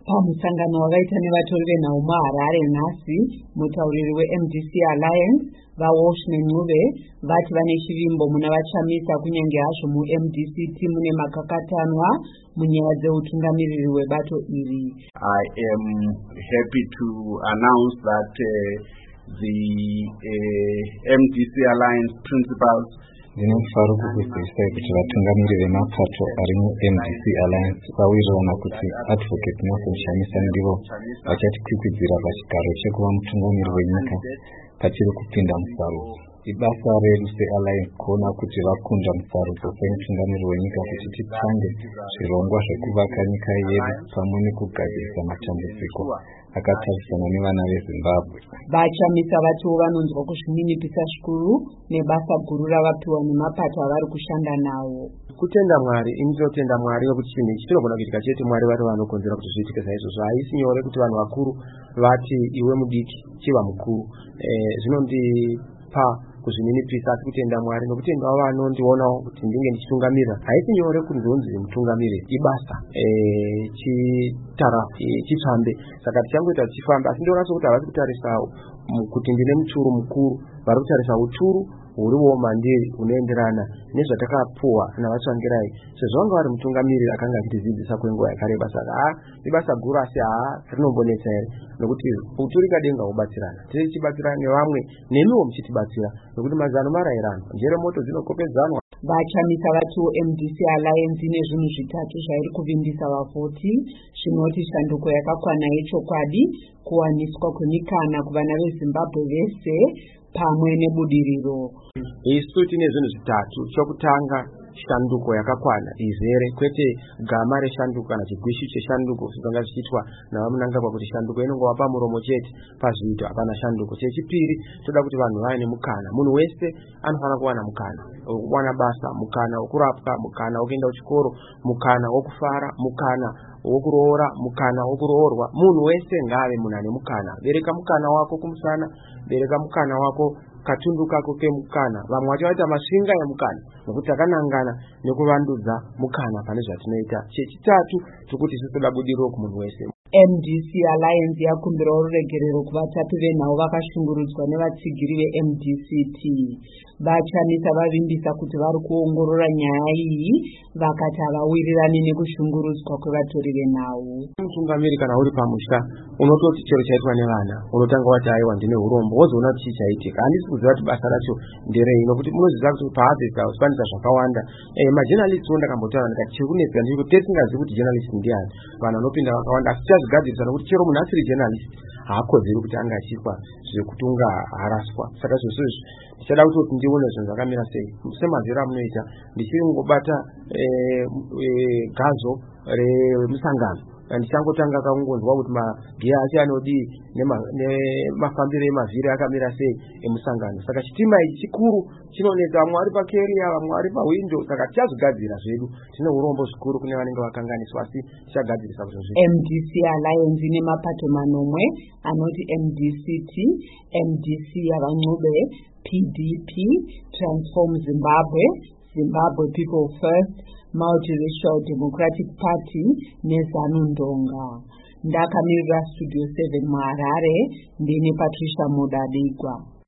Pamusangano wakaita nevatori venhau muHarare nhasi, mutauriri weMDC Alliance vaWalsh neNcube vati vane chivimbo muna vachamisa kunyange hazvo muMDCT mune makakatanwa munyaya dzeutungamiriri hwebato iri. I am happy to announce that the MDC Alliance principals ndinofara kukuzivisai kuti vatungamiri vemapato ari muMDC Alliance vawirirana kuti Advocate Nelson Chamisa ndivo vachatikwikwidzira pachigaro chekuva mutungamiri wenyika pachiri kupinda musarudzo. Ibasa redu seAlliance kuona kuti vakunda musarudzo semutungamiri wenyika kuti titange zvirongwa zvekuvaka nyika yedu pamwe nekugadzirisa matambudziko akatarisana nevana veZimbabwe. Vachamisa vatiwo vanonzwa kuzvininipisa zvikuru nebasa guru ravapiwa nemapato avari kushanda nawo. Kutenda Mwari, inotenda Mwari nokuti chinhu ichi chinogona kuitika chete Mwari vari vanokonzera kuti zviitike saizvozvo. Haisi nyore kuti vanhu vakuru vati iwe mudiki chiva mukuru. Zvinondipa kuzvininipisa asi kutenda Mwari nokuti vanondionawo kuti ndinge ndichitungamirira. Haisi nyore kuti ndonzi mutungamiriri, ibasa chitsvambe. Saka tichangoita tichifamba asi ndinonaso kuti havasi kutarisawo kuti ndine muturu mukuru, vari kutarisa uturu huriwo mandiri unoenderana nezvatakapuwa navatsvangirai sezvo vanga vari mutungamiriri akanga achitidzidzisa kwenguva yakareba. Saka ibasa guru asi rinombonetsa here nokuti uturu ikadenga kubatsirana, tichibatsirana nevamwe nemiwo muchitibatsira nokuti mazano marayirano, njere moto dzinokopedzanwa. Vachamisa vatiwo MDC Alliance ine zvinhu zvitatu zvairi kuvimbisa vavhoti zvinoti shanduko yakakwana yechokwadi, kuwaniswa kwemikana kuvana veZimbabwe vese pamwe nebudiriro. Isu tine zvinhu zvitatu. Chokutanga, shanduko yakakwana izere, kwete gama reshanduko kana chigwishi cheshanduko zvinenge zvichiitwa navamunangagwa kuti shanduko inongova pamuromo chete, pazviito hapana shanduko. Chechipiri, toda kuti vanhu vaine mukana. Munhu wese anofanira kuwana mukana wokuwana basa, mukana wokurapwa, mukana wokuenda kuchikoro, mukana wokufara, mukana wokuroora, mukana wokuroorwa. Munhu wese ngaave munhu ane mukana. Bereka mukana wako kumusana, bereka mukana wako katundu kako kemukana. Vamwe vacho vaita masvinga emukana nokuti takanangana nekuvandudza mukana pane zvatinoita. Chechitatu, tokuti toda budiriro kumunhu wese. MDC Alliance yakumbirawo ruregerero kuvatapi venhau vakashungurudzwa nevatsigiri veMDCT. Vachamisa vavimbisa kuti vari kuongorora nyaya iyi vakati havawirirani nekushungurudzwa kwevatori venhau. Mutungamiri kana uri pamusha unototi chero chaitwa nevana unotanga wati aiwa ndine urombo, wozoona kuti chichaitika. Handisi kuziva kuti basa racho nderei nokuti munoziva kuti paadzesa uspanisa zvakawanda. Majournalists ndakambotaura ndikati chiri kunetsa ndikuti tisingazivi kuti journalist ndiani. Vanhu vanopinda vakawanda asi tichazvigadzirisa nokuti chero munhu asiri journalist haakodzeri kuti anga achiitwa zvekutunga haraswa. Saka zvose ndichada kuti ndione zvinhu zvakamira sei. Semazera amunoita ndichingobata gazo remusangano ndichangotanga kaungonzwa kuti magiya acho anodii nemafambiro emavhiri akamira sei emusangano. Saka chitima ichi chikuru chinonetsa, vamwe vari pakeria, vamwe vari pawindo. Saka tichazvigadzira zvedu, tine urombo zvikuru kune vanenge vakanganiswa asi tichagadzirisa kuti zvedu. MDC Alliance ine mapato manomwe anoti MDCT, MDC yavaNcube, PDP, Transform Zimbabwe, Zimbabwe People First, Multiracial Democratic Party neZanu Ndonga. Ndakamirira Studio 7 muHarare, ndine Patricia Mudadigwa.